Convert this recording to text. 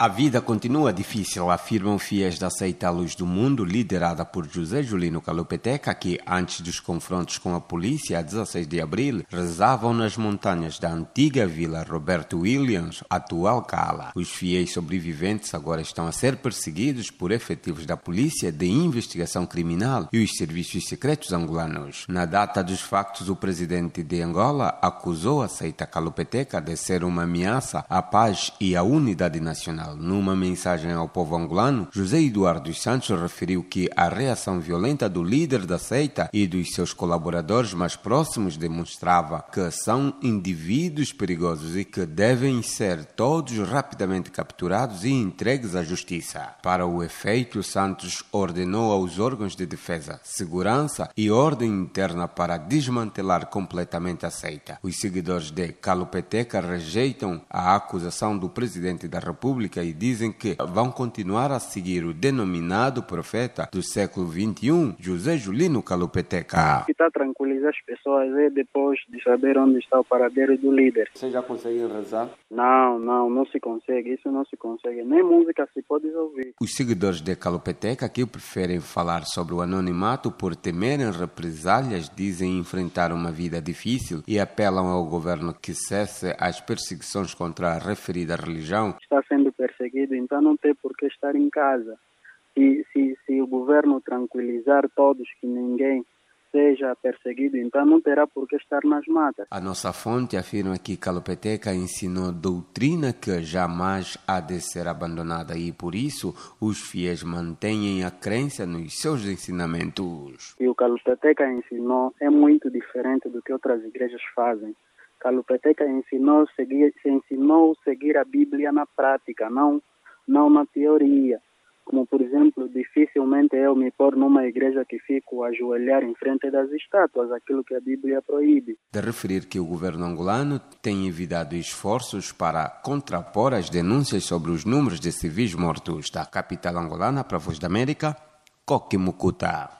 A vida continua difícil, afirmam fiéis da seita à Luz do Mundo, liderada por José Julino Kalupeteca, que, antes dos confrontos com a polícia, a 16 de abril, rezavam nas montanhas da antiga vila Roberto Williams, atual Cala. Os fiéis sobreviventes agora estão a ser perseguidos por efetivos da Polícia de Investigação Criminal e os serviços secretos angolanos. Na data dos factos, o presidente de Angola acusou a seita Kalupeteca de ser uma ameaça à paz e à unidade nacional. Numa mensagem ao povo angolano, José Eduardo dos Santos referiu que a reação violenta do líder da seita e dos seus colaboradores mais próximos demonstrava que são indivíduos perigosos e que devem ser todos rapidamente capturados e entregues à justiça. Para o efeito, Santos ordenou aos órgãos de defesa, segurança e ordem interna para desmantelar completamente a seita. Os seguidores de Kalupeteca rejeitam a acusação do presidente da República e dizem que vão continuar a seguir o denominado profeta do século XXI, José Julino Kalupeteca. O que está a tranquilizar as pessoas é depois de saber onde está o paradeiro do líder. Vocês já conseguem rezar? Não se consegue, isso não se consegue. Nem música se pode ouvir. Os seguidores de Kalupeteca, que preferem falar sobre o anonimato por temerem represálias, dizem enfrentar uma vida difícil e apelam ao governo que cesse as perseguições contra a referida religião. Está sendo perseguido, então não tem por que estar em casa. Se o governo tranquilizar todos que ninguém seja perseguido, então não terá por que estar nas matas. A nossa fonte afirma que Kalupeteca ensinou doutrina que jamais há de ser abandonada e, por isso, os fiéis mantêm a crença nos seus ensinamentos. E o Kalupeteca ensinou é muito diferente do que outras igrejas fazem. Kalupeteca ensinou seguir a Bíblia na prática, não na teoria. Como, por exemplo, dificilmente eu me pôr numa igreja que fico a ajoelhar em frente das estátuas, aquilo que a Bíblia proíbe. De referir que o governo angolano tem evitado esforços para contrapor as denúncias sobre os números de civis mortos. Da capital angolana para a Voz da América, Coque Mucuta.